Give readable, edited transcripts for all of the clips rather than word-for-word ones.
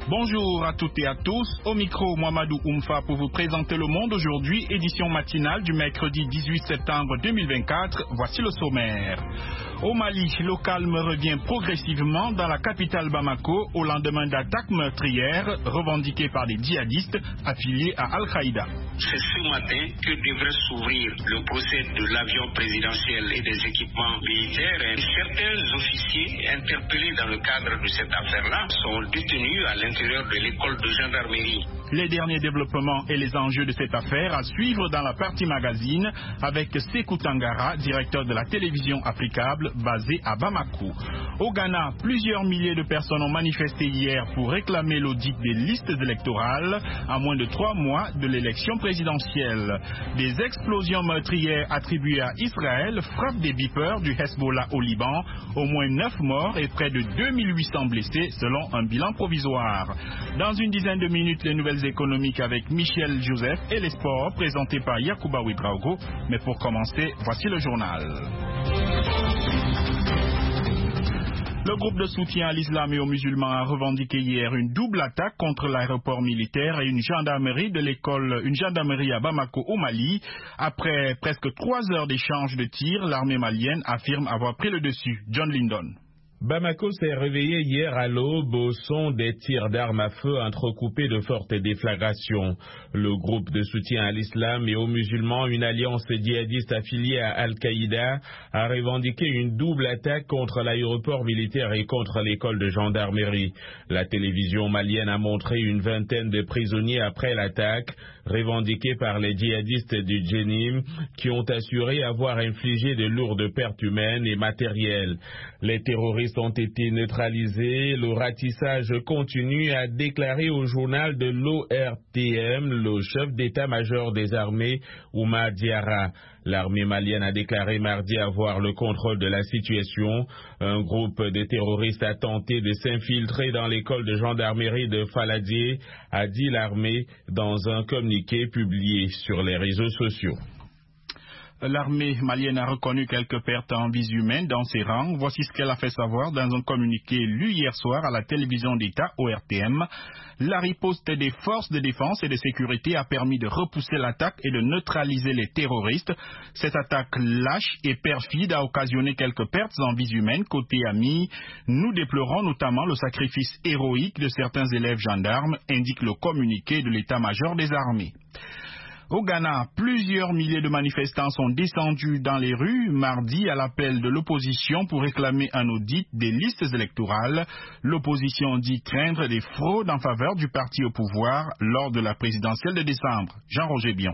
Bonjour à toutes et à tous, au micro Mohamedou Oumfa pour vous présenter Le Monde aujourd'hui, édition matinale du mercredi 18 septembre 2024. Voici le sommaire. Au Mali, le calme revient progressivement dans la capitale Bamako au lendemain d'attaques meurtrières revendiquées par des djihadistes affiliés à Al-Qaïda. C'est ce matin que devrait s'ouvrir le procès de l'avion présidentiel et des équipements militaires. Certains officiers interpellés dans le cadre de cette affaire-là sont détenus à l'intérieur de l'école de gendarmerie. Les derniers développements et les enjeux de cette affaire à suivre dans la partie magazine avec Sékou Tangara, directeur de la télévision Africable basée à Bamako. Au Ghana, plusieurs milliers de personnes ont manifesté hier pour réclamer l'audit des listes électorales à moins de 3 mois de l'élection présidentielle. Des explosions meurtrières attribuées à Israël frappent des beepers du Hezbollah au Liban, au moins 9 morts et près de 2800 blessés selon un bilan provisoire. Dans une dizaine de minutes, les nouvelles économiques avec Michel Joseph et les sports présentés par Yacouba Ouedraogo. Mais pour commencer, voici le journal. Le groupe de soutien à l'islam et aux musulmans a revendiqué hier une double attaque contre l'aéroport militaire et une gendarmerie à Bamako au Mali. Après presque 3 heures d'échange de tirs, l'armée malienne affirme avoir pris le dessus. John Lyndon. Bamako s'est réveillé hier à l'aube au son des tirs d'armes à feu entrecoupés de fortes déflagrations. Le groupe de soutien à l'islam et aux musulmans, une alliance djihadiste affiliée à Al-Qaïda, a revendiqué une double attaque contre l'aéroport militaire et contre l'école de gendarmerie. La télévision malienne a montré une vingtaine de prisonniers après l'attaque, revendiquée par les djihadistes du Djenim, qui ont assuré avoir infligé de lourdes pertes humaines et matérielles. Les terroristes ont été neutralisés. Le ratissage continue, a déclaré au journal de l'ORTM le chef d'état-major des armées, Oumar Diarra. L'armée malienne a déclaré mardi avoir le contrôle de la situation. Un groupe de terroristes a tenté de s'infiltrer dans l'école de gendarmerie de Faladier, a dit l'armée dans un communiqué publié sur les réseaux sociaux. L'armée malienne a reconnu quelques pertes en vies humaines dans ses rangs. Voici ce qu'elle a fait savoir dans un communiqué lu hier soir à la télévision d'État ORTM. La riposte des forces de défense et de sécurité a permis de repousser l'attaque et de neutraliser les terroristes. Cette attaque lâche et perfide a occasionné quelques pertes en vies humaines côté ami. Nous déplorons notamment le sacrifice héroïque de certains élèves gendarmes, indique le communiqué de l'état-major des armées. Au Ghana, plusieurs milliers de manifestants sont descendus dans les rues mardi à l'appel de l'opposition pour réclamer un audit des listes électorales. L'opposition dit craindre des fraudes en faveur du parti au pouvoir lors de la présidentielle de décembre. Jean-Roger Bion.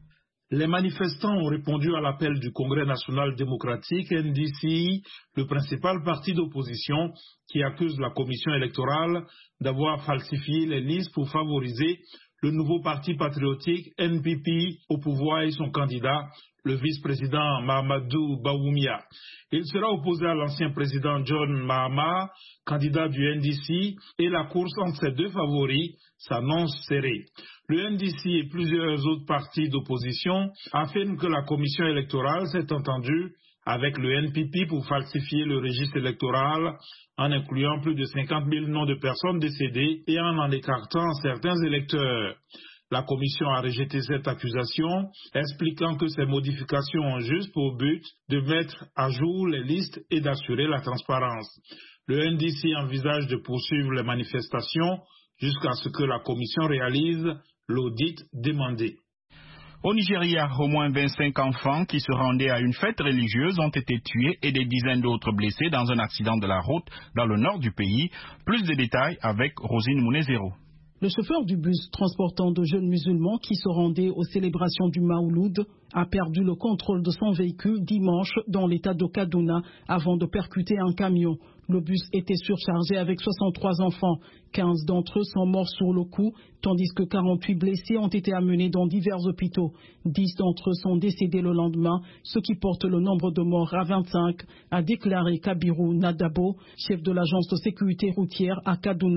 Les manifestants ont répondu à l'appel du Congrès national démocratique, NDC, le principal parti d'opposition qui accuse la commission électorale d'avoir falsifié les listes pour favoriser le nouveau parti patriotique NPP au pouvoir et son candidat, le vice-président Mahamadou Bawumia. Il sera opposé à l'ancien président John Mahama, candidat du NDC, et la course entre ces deux favoris s'annonce serrée. Le NDC et plusieurs autres partis d'opposition affirment que la commission électorale s'est entendue avec le NPP pour falsifier le registre électoral en incluant plus de 50 000 noms de personnes décédées et en écartant certains électeurs. La commission a rejeté cette accusation, expliquant que ces modifications ont juste pour but de mettre à jour les listes et d'assurer la transparence. Le NDC envisage de poursuivre les manifestations jusqu'à ce que la commission réalise l'audit demandé. Au Nigeria, au moins 25 enfants qui se rendaient à une fête religieuse ont été tués et des dizaines d'autres blessés dans un accident de la route dans le nord du pays. Plus de détails avec Rosine Mounezero. Le chauffeur du bus transportant de jeunes musulmans qui se rendaient aux célébrations du Maouloud a perdu le contrôle de son véhicule dimanche dans l'état de Kaduna avant de percuter un camion. Le bus était surchargé avec 63 enfants. 15 d'entre eux sont morts sur le coup, tandis que 48 blessés ont été amenés dans divers hôpitaux. 10 d'entre eux sont décédés le lendemain, ce qui porte le nombre de morts à 25, a déclaré Kabiru Nadabo, chef de l'agence de sécurité routière à Kaduna.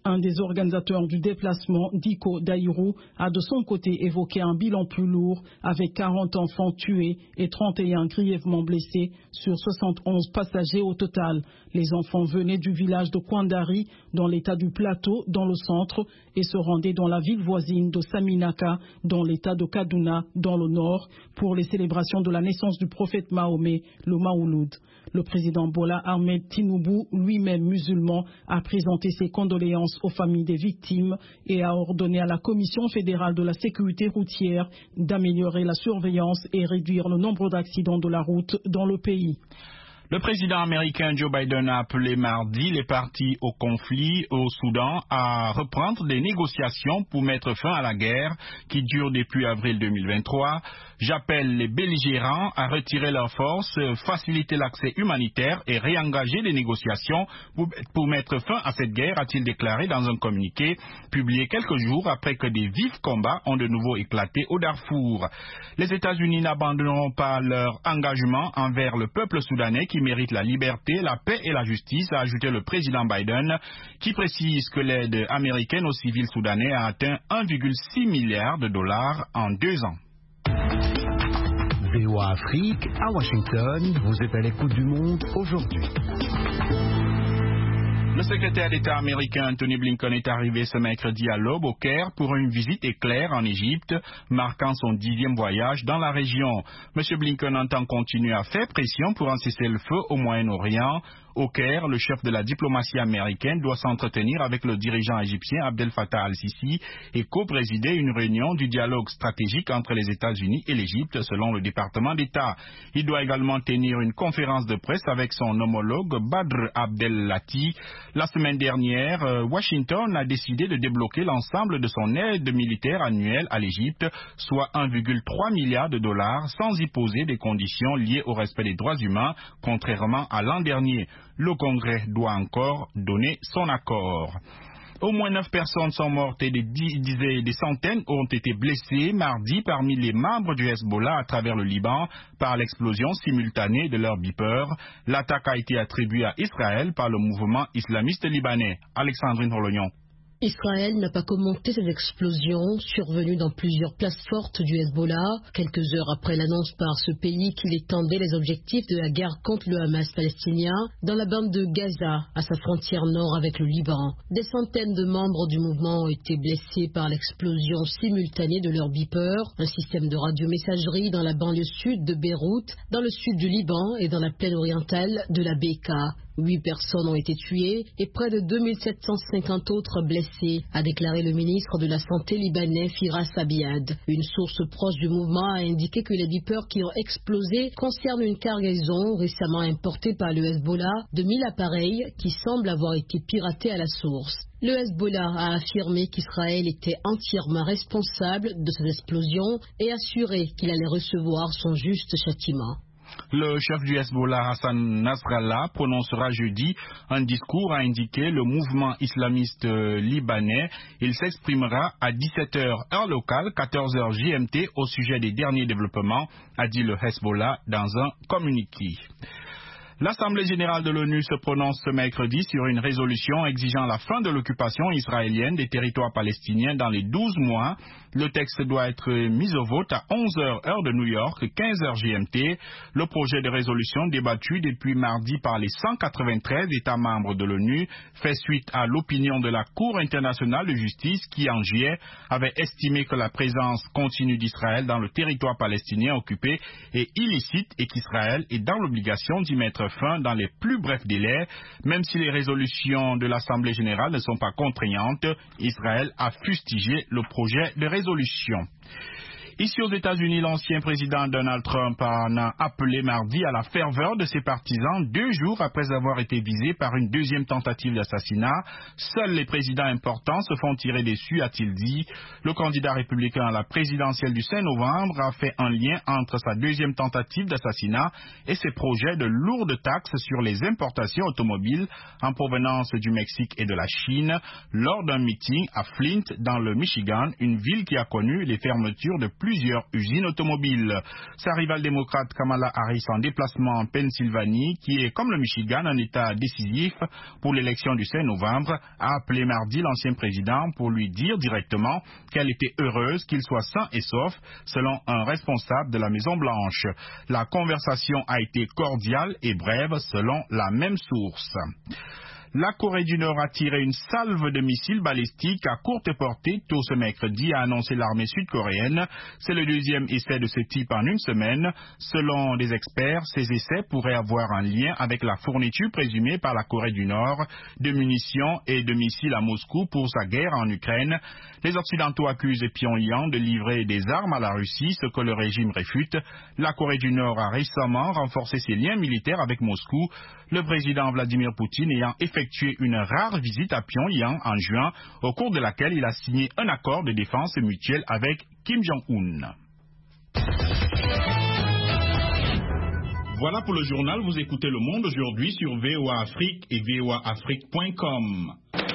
Un des organisateurs du déplacement, Diko Daïrou, a de son côté évoqué un bilan plus lourd avec 40 enfants tués et 31 grièvement blessés sur 71 passagers au total. Les enfants venaient du village de Kwandari dans l'état du Plateau dans le centre et se rendaient dans la ville voisine de Saminaka dans l'état de Kaduna dans le nord pour les célébrations de la naissance du prophète Mahomet, le Maouloud. Le président Bola Ahmed Tinubu, lui-même musulman, a présenté ses condoléances aux familles des victimes et a ordonné à la Commission fédérale de la sécurité routière d'améliorer la surveillance et réduire le nombre d'accidents de la route dans le pays. Le président américain Joe Biden a appelé mardi les parties au conflit au Soudan à reprendre des négociations pour mettre fin à la guerre qui dure depuis avril 2023. J'appelle les belligérants à retirer leurs forces, faciliter l'accès humanitaire et réengager les négociations pour mettre fin à cette guerre, a-t-il déclaré dans un communiqué publié quelques jours après que des vifs combats ont de nouveau éclaté au Darfour. Les États-Unis n'abandonneront pas leur engagement envers le peuple soudanais qui mérite la liberté, la paix et la justice, a ajouté le président Biden, qui précise que l'aide américaine aux civils soudanais a atteint 1,6 milliard de dollars en 2 ans. VOA Afrique, à Washington, vous êtes à l'écoute du monde aujourd'hui. Le secrétaire d'État américain Anthony Blinken est arrivé ce mercredi à l'aube au Caire pour une visite éclair en Égypte, marquant son 10e voyage dans la région. M. Blinken entend continuer à faire pression pour un cessez-le-feu au Moyen-Orient. Au Caire, le chef de la diplomatie américaine doit s'entretenir avec le dirigeant égyptien Abdel Fattah al-Sisi et co-présider une réunion du dialogue stratégique entre les États-Unis et l'Égypte, selon le département d'État. Il doit également tenir une conférence de presse avec son homologue Badr Abdel Lati. La semaine dernière, Washington a décidé de débloquer l'ensemble de son aide militaire annuelle à l'Égypte, soit 1,3 milliard de dollars, sans y poser des conditions liées au respect des droits humains, contrairement à l'an dernier. Le Congrès doit encore donner son accord. Au moins 9 personnes sont mortes et des centaines ont été blessées mardi parmi les membres du Hezbollah à travers le Liban par l'explosion simultanée de leur beeper. L'attaque a été attribuée à Israël par le mouvement islamiste libanais. Alexandrine Rolognon. Israël n'a pas commenté ces explosions survenues dans plusieurs places fortes du Hezbollah, quelques heures après l'annonce par ce pays qu'il étendait les objectifs de la guerre contre le Hamas palestinien dans la bande de Gaza, à sa frontière nord avec le Liban. Des centaines de membres du mouvement ont été blessés par l'explosion simultanée de leur beeper, un système de radiomessagerie dans la banlieue sud de Beyrouth, dans le sud du Liban et dans la plaine orientale de la Bekaa. 8 personnes ont été tuées et près de 2750 autres blessées, a déclaré le ministre de la Santé libanais Firas Abiad. Une source proche du mouvement a indiqué que les beepers qui ont explosé concernent une cargaison récemment importée par le Hezbollah de 1000 appareils qui semblent avoir été piratés à la source. Le Hezbollah a affirmé qu'Israël était entièrement responsable de ces explosions et assuré qu'il allait recevoir son juste châtiment. Le chef du Hezbollah, Hassan Nasrallah, prononcera jeudi un discours, a indiqué le mouvement islamiste libanais. Il s'exprimera à 17h heure locale, 14h GMT au sujet des derniers développements, a dit le Hezbollah dans un communiqué. L'Assemblée générale de l'ONU se prononce ce mercredi sur une résolution exigeant la fin de l'occupation israélienne des territoires palestiniens dans les 12 mois. Le texte doit être mis au vote à 11h heure de New York, 15h GMT. Le projet de résolution débattu depuis mardi par les 193 États membres de l'ONU fait suite à l'opinion de la Cour internationale de justice qui, en juillet, avait estimé que la présence continue d'Israël dans le territoire palestinien occupé est illicite et qu'Israël est dans l'obligation d'y mettre fin dans les plus brefs délais. Même si les résolutions de l'Assemblée générale ne sont pas contraignantes, Israël a fustigé le projet de résolution. Ici aux États-Unis, l'ancien président Donald Trump en a appelé mardi à la ferveur de ses partisans 2 jours après avoir été visé par une deuxième tentative d'assassinat. Seuls les présidents importants se font tirer dessus, a-t-il dit. Le candidat républicain à la présidentielle du 5 novembre a fait un lien entre sa deuxième tentative d'assassinat et ses projets de lourdes taxes sur les importations automobiles en provenance du Mexique et de la Chine lors d'un meeting à Flint dans le Michigan, une ville qui a connu les fermetures de plusieurs usines automobiles. Sa rivale démocrate Kamala Harris en déplacement en Pennsylvanie, qui est comme le Michigan un état décisif pour l'élection du 5 novembre, a appelé mardi l'ancien président pour lui dire directement qu'elle était heureuse qu'il soit sain et sauf, selon un responsable de la Maison-Blanche. La conversation a été cordiale et brève, selon la même source. La Corée du Nord a tiré une salve de missiles balistiques à courte portée tôt ce mercredi, a annoncé l'armée sud-coréenne. C'est le deuxième essai de ce type en une semaine. Selon des experts, ces essais pourraient avoir un lien avec la fourniture présumée par la Corée du Nord de munitions et de missiles à Moscou pour sa guerre en Ukraine. Les Occidentaux accusent Pyongyang de livrer des armes à la Russie, ce que le régime réfute. La Corée du Nord a récemment renforcé ses liens militaires avec Moscou, le président Vladimir Poutine ayant effectué une rare visite à Pyongyang en juin, au cours de laquelle il a signé un accord de défense mutuelle avec Kim Jong-un. Voilà pour le journal. Vous écoutez Le Monde aujourd'hui sur VOA Afrique et voaafrique.com.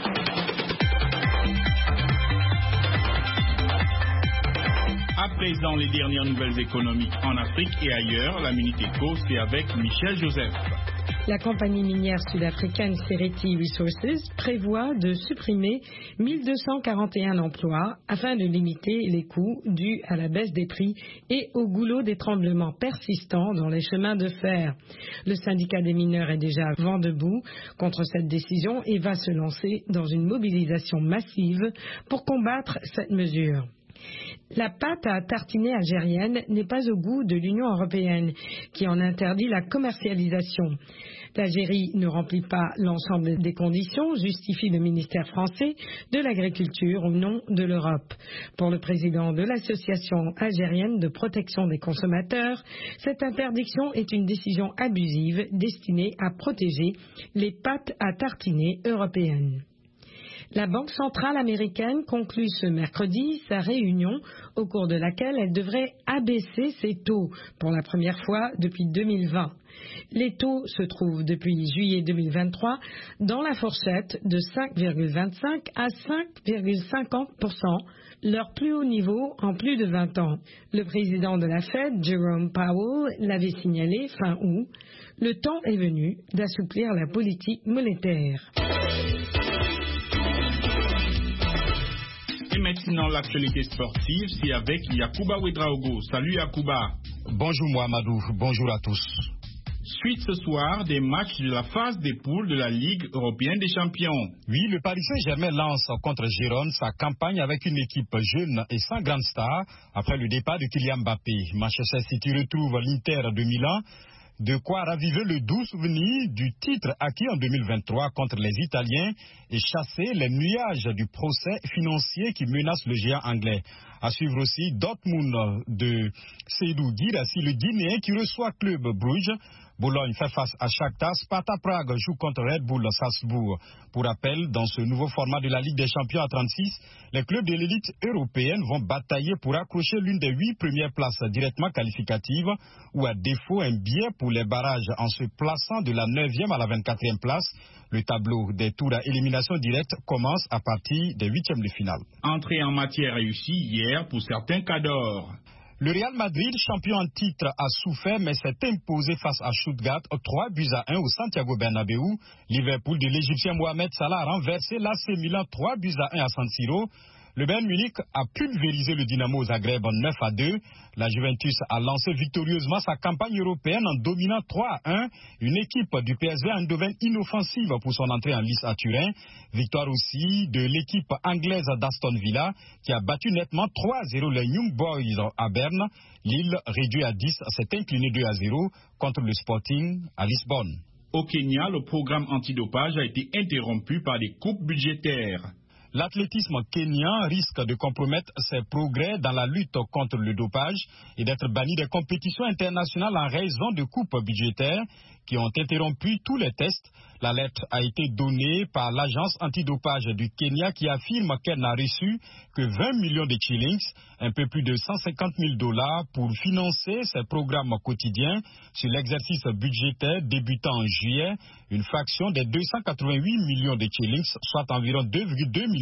À présent, les dernières nouvelles économiques en Afrique et ailleurs. La Minute Éco, c'est avec Michel Joseph. La compagnie minière sud-africaine Seriti Resources prévoit de supprimer 1241 emplois afin de limiter les coûts dus à la baisse des prix et au goulot des tremblements persistants dans les chemins de fer. Le syndicat des mineurs est déjà vent debout contre cette décision et va se lancer dans une mobilisation massive pour combattre cette mesure. La pâte à tartiner algérienne n'est pas au goût de l'Union européenne, qui en interdit la commercialisation. L'Algérie ne remplit pas l'ensemble des conditions, justifie le ministère français de l'Agriculture au nom de l'Europe. Pour le président de l'Association algérienne de protection des consommateurs, cette interdiction est une décision abusive destinée à protéger les pâtes à tartiner européennes. La Banque centrale américaine conclut ce mercredi sa réunion au cours de laquelle elle devrait abaisser ses taux pour la première fois depuis 2020. Les taux se trouvent depuis juillet 2023 dans la fourchette de 5,25 à 5,50%, leur plus haut niveau en plus de 20 ans. Le président de la Fed, Jerome Powell, l'avait signalé fin août. Le temps est venu d'assouplir la politique monétaire. Et maintenant, l'actualité sportive, c'est avec Yacouba Ouedraogo. Salut Yacouba. Bonjour Mohamedou, bonjour à tous. Suite ce soir des matchs de la phase des poules de la Ligue européenne des champions. Oui, le Paris Saint-Germain lance contre Gérone sa campagne avec une équipe jeune et sans grande star après le départ de Kylian Mbappé. Manchester City retrouve l'Inter de Milan. De quoi raviver le doux souvenir du titre acquis en 2023 contre les Italiens et chasser les nuages du procès financier qui menace le géant anglais. À suivre aussi Dortmund de Seydou Guirassy, le Guinéen qui reçoit Club Brugge. Bologne fait face à Shakhtar, Sparta Prague joue contre Red Bull Salzbourg. Pour rappel, dans ce nouveau format de la Ligue des Champions à 36, les clubs de l'élite européenne vont batailler pour accrocher l'une des 8 premières places directement qualificatives ou à défaut un billet pour les barrages en se plaçant de la 9e à la 24e place. Le tableau des tours à élimination directe commence à partir des 8e de finale. Entrée en matière réussie hier pour certains cadors. Le Real Madrid, champion en titre, a souffert mais s'est imposé face à Stuttgart 3-1 au Santiago Bernabéu. Liverpool de l'Égyptien Mohamed Salah a renversé l'AC Milan 3-1 à San Siro. Le Bayern Munich a pulvérisé le Dynamo Zagreb 9-2. La Juventus a lancé victorieusement sa campagne européenne en dominant 3-1. Une équipe du PSV Eindhoven inoffensive pour son entrée en lice à Turin. Victoire aussi de l'équipe anglaise d'Aston Villa qui a battu nettement 3-0 les Young Boys à Berne. Lille, réduit à 10, s'est incliné 2-0 contre le Sporting à Lisbonne. Au Kenya, le programme antidopage a été interrompu par des coupes budgétaires. L'athlétisme kenyan risque de compromettre ses progrès dans la lutte contre le dopage et d'être banni des compétitions internationales en raison de coupes budgétaires qui ont interrompu tous les tests. La lettre a été donnée par l'agence antidopage du Kenya qui affirme qu'elle n'a reçu que 20 millions de shillings, un peu plus de 150 000 $ pour financer ses programmes quotidiens sur l'exercice budgétaire débutant en juillet, une fraction des 288 millions de shillings, soit environ 2,2 millions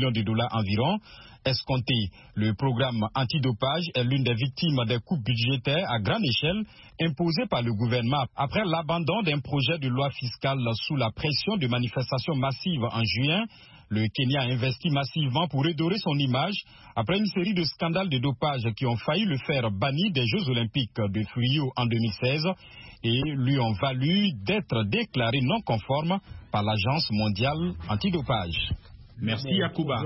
millions de dollars environ escomptés. Le programme antidopage est l'une des victimes des coupes budgétaires à grande échelle imposées par le gouvernement après l'abandon d'un projet de loi fiscale sous la pression de manifestations massives en juin. Le Kenya a investi massivement pour redorer son image après une série de scandales de dopage qui ont failli le faire bannir des Jeux Olympiques de Rio en 2016 et lui ont valu d'être déclaré non conforme par l'Agence mondiale antidopage. Merci Yacouba.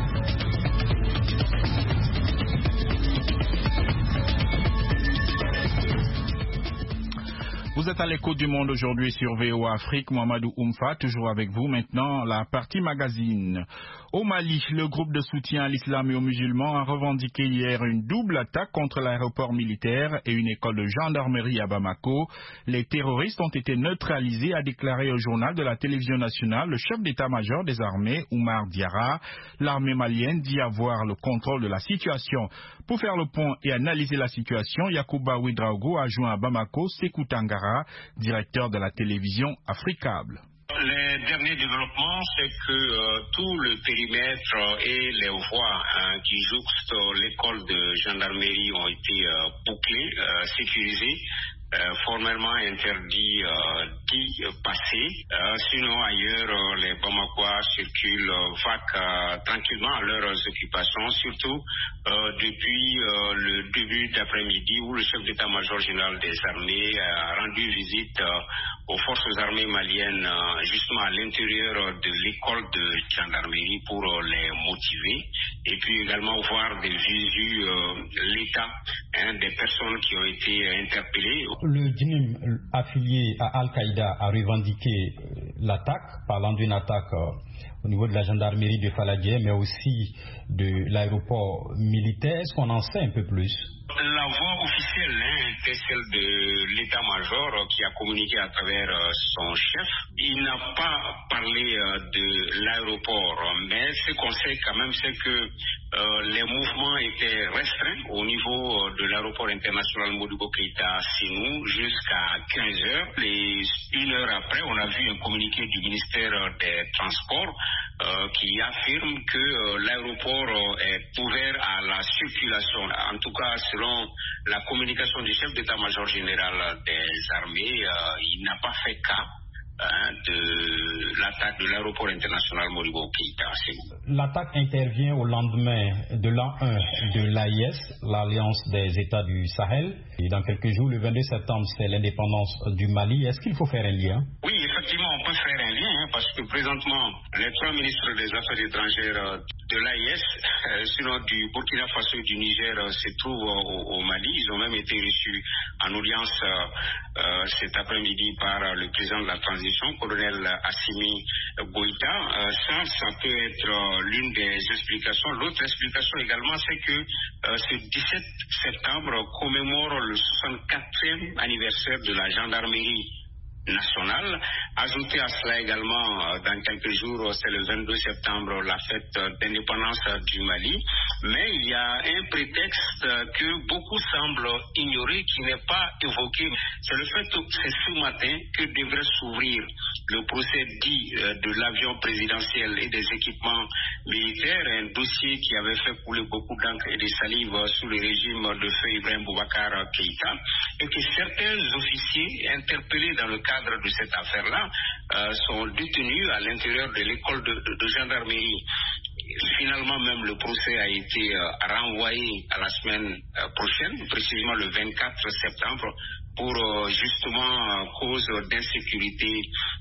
Vous êtes à l'écoute du monde aujourd'hui sur VOA Afrique. Mohamedou Oumfa, toujours avec vous. Maintenant, la partie magazine. Au Mali, le groupe de soutien à l'islam et aux musulmans a revendiqué hier une double attaque contre l'aéroport militaire et une école de gendarmerie à Bamako. Les terroristes ont été neutralisés, a déclaré au journal de la télévision nationale le chef d'état-major des armées, Oumar Diarra. L'armée malienne dit avoir le contrôle de la situation. Pour faire le point et analyser la situation, Yacouba Ouedraogo a joint à Bamako Sékou Tangara, directeur de la télévision Africable. Les derniers développements, c'est que tout le périmètre et les voies qui jouxtent l'école de gendarmerie ont été bouclés, sécurisés. Formellement interdit d'y passer. Sinon, ailleurs, les Bamakois circulent vagues tranquillement à leurs occupations, surtout depuis le début d'après-midi où le chef d'état-major général des armées a rendu visite aux forces armées maliennes justement à l'intérieur de l'école de gendarmerie pour les motiver et puis également voir des visu l'état des personnes qui ont été interpellées. Le DINIM affilié à Al-Qaïda a revendiqué l'attaque, parlant d'une attaque au niveau de la gendarmerie de Faladier, mais aussi de l'aéroport militaire. Est-ce qu'on en sait un peu plus? La voix officielle était celle de l'état-major qui a communiqué à travers son chef. Il n'a pas parlé de l'aéroport, mais ce qu'on sait quand même, c'est que les mouvements étaient restreints au niveau de l'aéroport international Modibo Keïta Sénou jusqu'à 15 heures. Et une heure après, on a vu un communiqué du ministère des Transports qui affirme que l'aéroport est ouvert à la circulation. En tout cas, selon la communication du chef d'état-major général des armées, il n'a pas fait cas de l'attaque de l'aéroport international Modibo Keïta. L'attaque intervient au lendemain de l'an 1 de l'AIS, l'Alliance des États du Sahel. Et dans quelques jours, le 22 septembre, c'est l'indépendance du Mali. Est-ce qu'il faut faire un lien? Oui, effectivement, on peut faire un lien parce que présentement, les trois ministres des Affaires étrangères de l'AIS, sinon du Burkina Faso et du Niger, se trouvent au Mali. Ils ont même été reçus en audience cet après-midi par le président de la transition, colonel Assimi Goïta. Ça peut être l'une des explications. L'autre explication également, c'est que ce 17 septembre commémore le 64e anniversaire de la gendarmerie nationale. Ajouté à cela également, dans quelques jours, c'est le 22 septembre, la fête d'indépendance du Mali. Mais il y a un prétexte que beaucoup semblent ignorer, qui n'est pas évoqué. C'est le fait que c'est ce matin que devrait s'ouvrir le procès dit de l'avion présidentiel et des équipements militaires, un dossier qui avait fait couler beaucoup d'encre et de salive sous le régime de feu Ibrahim Boubacar Keïta, et que certains officiers interpellés dans le cadre de cette affaire-là sont détenus à l'intérieur de l'école de gendarmerie. Finalement, même le procès a été renvoyé à la semaine prochaine, précisément le 24 septembre, pour justement cause d'insécurité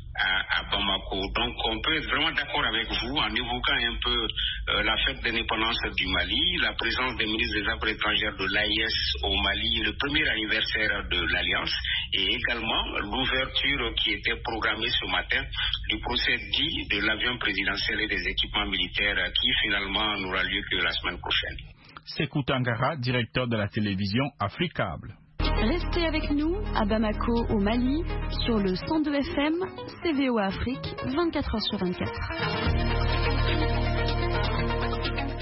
à Bamako. Donc on peut être vraiment d'accord avec vous en évoquant un peu la fête d'indépendance du Mali, la présence des ministres des Affaires étrangères de l'AIS au Mali, le premier anniversaire de l'Alliance, et également l'ouverture qui était programmée ce matin du procès dit de l'avion présidentiel et des équipements militaires qui finalement n'aura lieu que la semaine prochaine. Sékou Tangara, directeur de la télévision Africable. Restez avec nous à Bamako au Mali sur le 102 FM, CVO Afrique, 24h sur 24.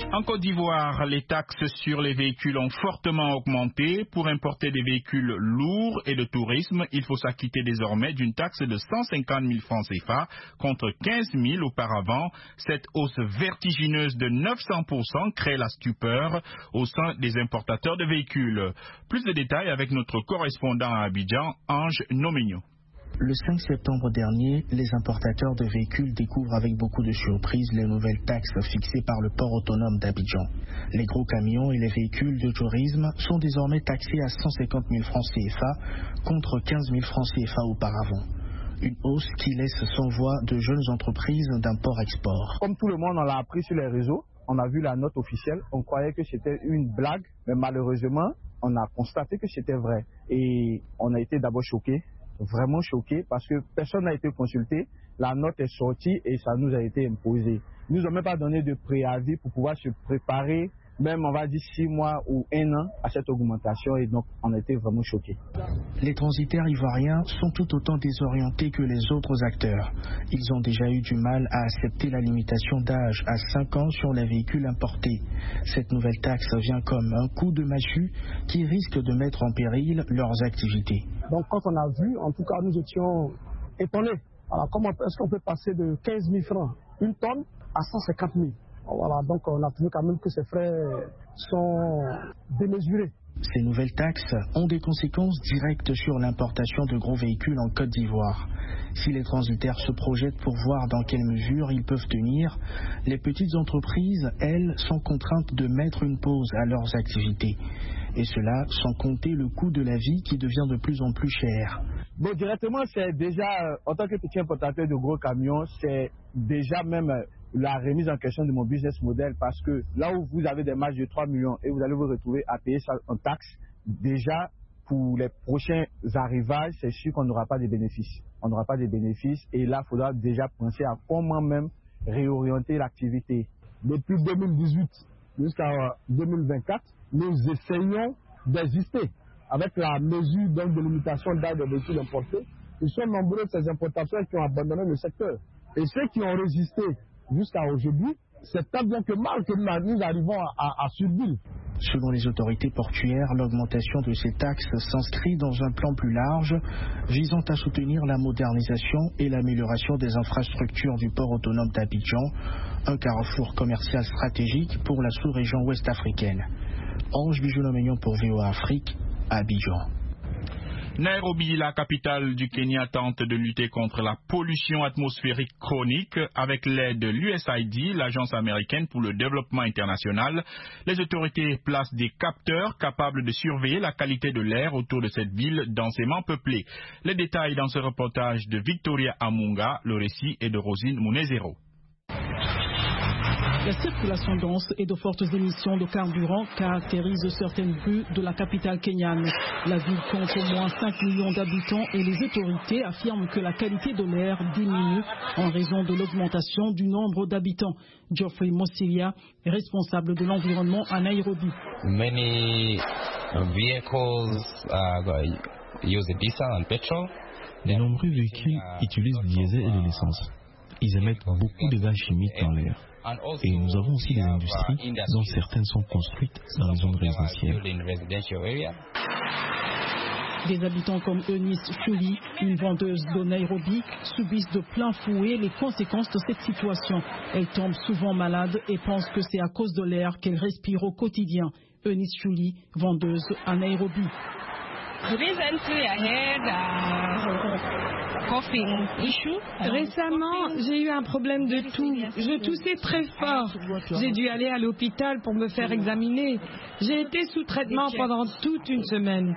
En Côte d'Ivoire, les taxes sur les véhicules ont fortement augmenté. Pour importer des véhicules lourds et de tourisme, il faut s'acquitter désormais d'une taxe de 150 000 francs CFA contre 15 000 auparavant. Cette hausse vertigineuse de 900% crée la stupeur au sein des importateurs de véhicules. Plus de détails avec notre correspondant à Abidjan, Ange Noménio. Le 5 septembre dernier, les importateurs de véhicules découvrent avec beaucoup de surprise les nouvelles taxes fixées par le port autonome d'Abidjan. Les gros camions et les véhicules de tourisme sont désormais taxés à 150 000 francs CFA contre 15 000 francs CFA auparavant. Une hausse qui laisse sans voix de jeunes entreprises d'import-export. Comme tout le monde, on l'a appris sur les réseaux, on a vu la note officielle, on croyait que c'était une blague, mais malheureusement, on a constaté que c'était vrai. Et on a été d'abord choqués. Vraiment choqué parce que personne n'a été consulté, la note est sortie et ça nous a été imposé. Ils nous ont même pas donné de préavis pour pouvoir se préparer, même on va dire 6 mois ou 1 an à cette augmentation et donc on a été vraiment choqués. Les transitaires ivoiriens sont tout autant désorientés que les autres acteurs. Ils ont déjà eu du mal à accepter la limitation d'âge à 5 ans sur les véhicules importés. Cette nouvelle taxe vient comme un coup de massue qui risque de mettre en péril leurs activités. Donc quand on a vu, en tout cas nous étions étonnés. Alors comment est-ce qu'on peut passer de 15 000 francs, une tonne, à 150 000 ? Voilà, donc on a trouvé quand même que ces frais sont démesurés. Ces nouvelles taxes ont des conséquences directes sur l'importation de gros véhicules en Côte d'Ivoire. Si les transitaires se projettent pour voir dans quelle mesure ils peuvent tenir, les petites entreprises, elles, sont contraintes de mettre une pause à leurs activités. Et cela sans compter le coût de la vie qui devient de plus en plus cher. Bon, directement, c'est déjà, en tant que petit importateur de gros camions, c'est déjà même la remise en question de mon business model parce que là où vous avez des marges de 3 millions et vous allez vous retrouver à payer ça en taxes, déjà pour les prochains arrivages, c'est sûr qu'on n'aura pas de bénéfices. On n'aura pas de bénéfices et là, il faudra déjà penser à comment même réorienter l'activité. Depuis 2018 jusqu'à 2024, nous essayons d'exister avec la mesure donc, de limitation d'âge des véhicules importés. Ils sont nombreux ces importateurs qui ont abandonné le secteur. Et ceux qui ont résisté jusqu'à aujourd'hui, c'est tant bien que mal que nous arrivons à survivre. Selon les autorités portuaires, l'augmentation de ces taxes s'inscrit dans un plan plus large visant à soutenir la modernisation et l'amélioration des infrastructures du port autonome d'Abidjan, un carrefour commercial stratégique pour la sous-région ouest africaine. Ange Noménio pour VOA Afrique, Abidjan. Nairobi, la capitale du Kenya, tente de lutter contre la pollution atmosphérique chronique avec l'aide de l'USAID, l'agence américaine pour le développement international. Les autorités placent des capteurs capables de surveiller la qualité de l'air autour de cette ville densément peuplée. Les détails dans ce reportage de Victoria Amunga, le récit est de Rosine Munezero. La circulation dense et de fortes émissions de carburant caractérisent certaines rues de la capitale kenyane. La ville compte au moins 5 millions d'habitants et les autorités affirment que la qualité de l'air diminue en raison de l'augmentation du nombre d'habitants. Geoffrey Mosilia est responsable de l'environnement à Nairobi. Many vehicles use diesel and petrol. Les nombreux véhicules utilisent du diesel et de l'essence. Ils émettent beaucoup de gaz chimiques dans l'air. Et nous avons aussi des industries dont certaines sont construites dans les zones résidentielles. Des habitants comme Eunice Chuli, une vendeuse de Nairobi, subissent de plein fouet les conséquences de cette situation. Elle tombe souvent malade et pense que c'est à cause de l'air qu'elle respire au quotidien. Eunice Chuli, vendeuse à Nairobi. Récemment, j'ai eu un problème de toux. Je toussais très fort. J'ai dû aller à l'hôpital pour me faire examiner. J'ai été sous traitement pendant toute une semaine.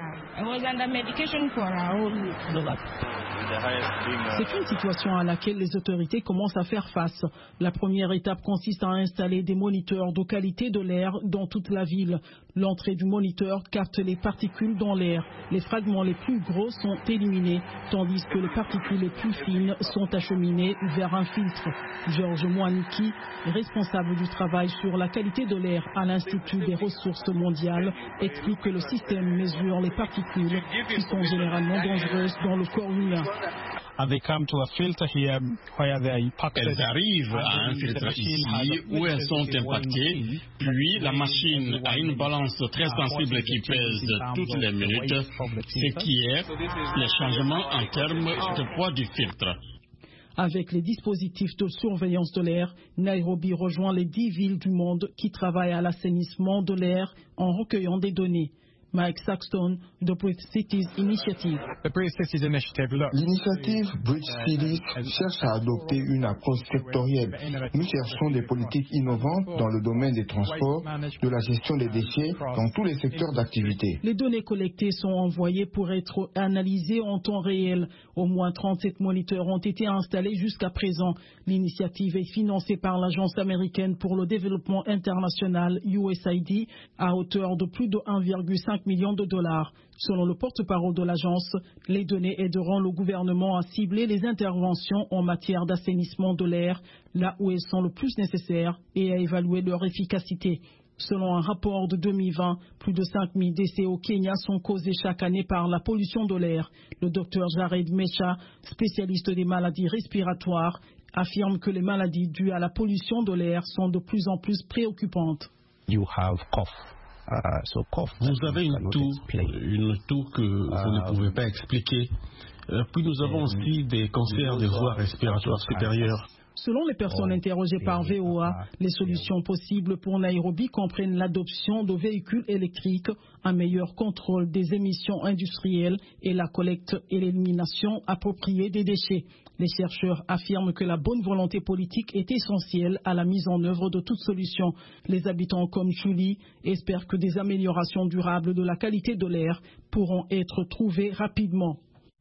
C'est une situation à laquelle les autorités commencent à faire face. La première étape consiste à installer des moniteurs de qualité de l'air dans toute la ville. L'entrée du moniteur capte les particules dans l'air. Les fragments les plus gros sont éliminés, tandis que les particules les plus fines sont acheminées vers un filtre. Georges Mwaniki, responsable du travail sur la qualité de l'air à l'Institut des ressources mondiales, explique que le système mesure les particules qui sont généralement dangereuses dans le corps humain. Elles arrivent à un filtre ici où elles sont impactées, puis la machine a une balance très sensible qui pèse toutes les minutes, ce qui est les changements en termes de poids du filtre. Avec les dispositifs de surveillance de l'air, Nairobi rejoint les 10 villes du monde qui travaillent à l'assainissement de l'air en recueillant des données. Mike Saxton de Bridge Cities Initiative. L'initiative Bridge Cities cherche à adopter une approche sectorielle. Nous cherchons des politiques innovantes dans le domaine des transports, de la gestion des déchets, dans tous les secteurs d'activité. Les données collectées sont envoyées pour être analysées en temps réel. Au moins 37 moniteurs ont été installés jusqu'à présent. L'initiative est financée par l'Agence américaine pour le développement international USAID à hauteur de plus de 1,5 million de dollars. Selon le porte-parole de l'agence, les données aideront le gouvernement à cibler les interventions en matière d'assainissement de l'air là où elles sont le plus nécessaires et à évaluer leur efficacité. Selon un rapport de 2020, plus de 5000 décès au Kenya sont causés chaque année par la pollution de l'air. Le docteur Jared Mesha, spécialiste des maladies respiratoires, affirme que les maladies dues à la pollution de l'air sont de plus en plus préoccupantes. Vous avez une toux que vous ne pouvez pas expliquer. Puis nous avons aussi des cancers des voies respiratoires supérieures. Selon les personnes interrogées par VOA, les solutions possibles pour Nairobi comprennent l'adoption de véhicules électriques, un meilleur contrôle des émissions industrielles et la collecte et l'élimination appropriée des déchets. Les chercheurs affirment que la bonne volonté politique est essentielle à la mise en œuvre de toute solution. Les habitants comme Julie espèrent que des améliorations durables de la qualité de l'air pourront être trouvées rapidement.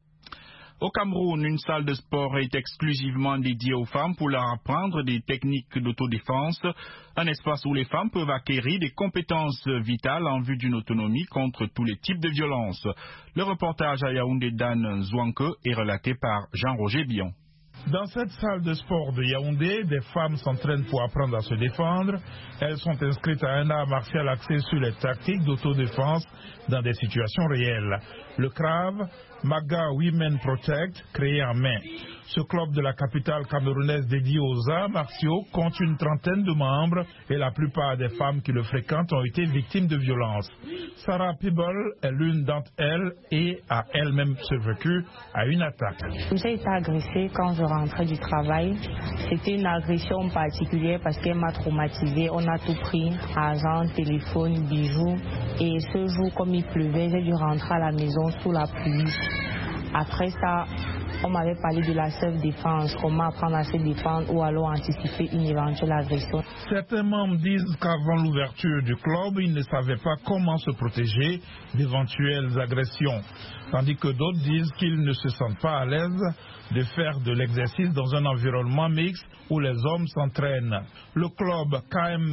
Au Cameroun, une salle de sport est exclusivement dédiée aux femmes pour leur apprendre des techniques d'autodéfense, un espace où les femmes peuvent acquérir des compétences vitales en vue d'une autonomie contre tous les types de violences. Le reportage à Yaoundé d'Anne Zouanke est relaté par Jean-Roger Bion. Dans cette salle de sport de Yaoundé, des femmes s'entraînent pour apprendre à se défendre. Elles sont inscrites à un art martial axé sur les tactiques d'autodéfense dans des situations réelles. Le CRAV, Maga Women Protect, créé en mai. Ce club de la capitale camerounaise dédié aux arts martiaux compte une trentaine de membres et la plupart des femmes qui le fréquentent ont été victimes de violences. Sarah Peeble est l'une d'entre elles et a elle-même survécu à une attaque. J'ai été agressée quand je rentrais du travail. C'était une agression particulière parce qu'elle m'a traumatisée. On a tout pris, argent, téléphone, bijoux. Et ce jour, comme il pleuvait, j'ai dû rentrer à la maison sous la pluie. Après ça, on m'avait parlé de la self-défense, comment apprendre à se défendre ou alors anticiper une éventuelle agression. Certains membres disent qu'avant l'ouverture du club, ils ne savaient pas comment se protéger d'éventuelles agressions, tandis que d'autres disent qu'ils ne se sentent pas à l'aise de faire de l'exercice dans un environnement mixte où les hommes s'entraînent. Le club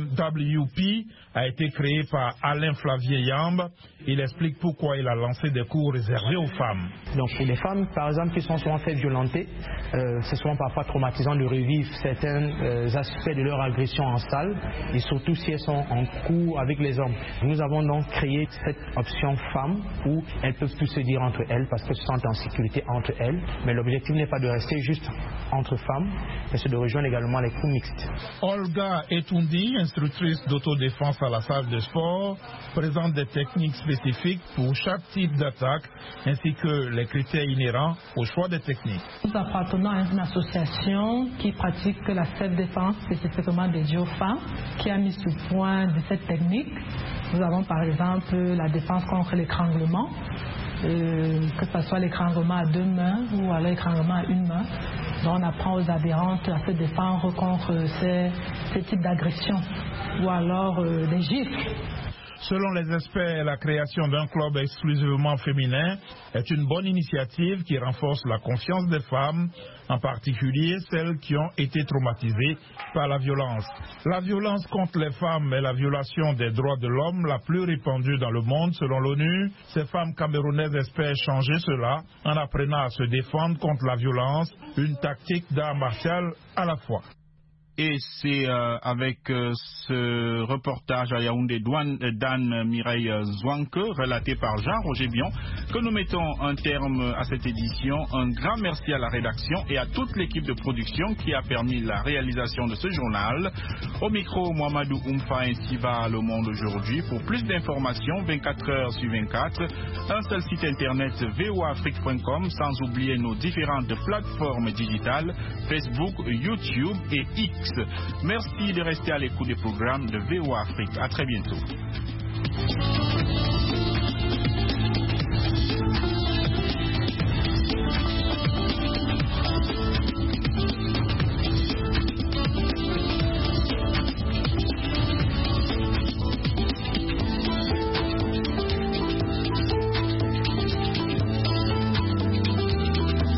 KMWP a été créé par Alain Flavier Yamb. Il explique pourquoi il a lancé des cours réservés aux femmes. Donc pour les femmes, par exemple, qui sont souvent fait violenter, c'est souvent parfois traumatisant de revivre certains aspects de leur agression en salle, et surtout si elles sont en cours avec les hommes. Nous avons donc créé cette option femmes où elles peuvent tout se dire entre elles parce qu'elles se sentent en sécurité entre elles, mais l'objectif n'est pas de rester juste entre femmes, mais c'est de rejoindre également les cours mixtes. Olga Etundi, instructrice d'autodéfense à la salle de sport, présente des techniques spécifiques pour chaque type d'attaque ainsi que les critères inhérents au choix des techniques. Nous appartenons à une association qui pratique la self-défense spécifiquement dédiée aux femmes, qui a mis sur point 17 techniques. Nous avons par exemple la défense contre l'étranglement, que ce soit l'étranglement à deux mains ou alors l'étranglement à une main. Donc on apprend aux adhérentes à se défendre contre ces types d'agressions ou alors des gifles. Selon les experts, la création d'un club exclusivement féminin est une bonne initiative qui renforce la confiance des femmes, en particulier celles qui ont été traumatisées par la violence. La violence contre les femmes est la violation des droits de l'homme la plus répandue dans le monde selon l'ONU. Ces femmes camerounaises espèrent changer cela en apprenant à se défendre contre la violence, une tactique d'art martial à la fois. Et c'est avec ce reportage à Yaoundé d'Anne Mireille Zouanke, relaté par Jean-Roger Bion, que nous mettons un terme à cette édition. Un grand merci à la rédaction et à toute l'équipe de production qui a permis la réalisation de ce journal. Au micro, Mohamedou Oumfa, ainsi va le monde aujourd'hui. Pour plus d'informations, 24 heures sur 24, un seul site internet voaafrique.com, sans oublier nos différentes plateformes digitales, Facebook, YouTube et X. Merci de rester à l'écoute des programmes de VOA Afrique. À très bientôt.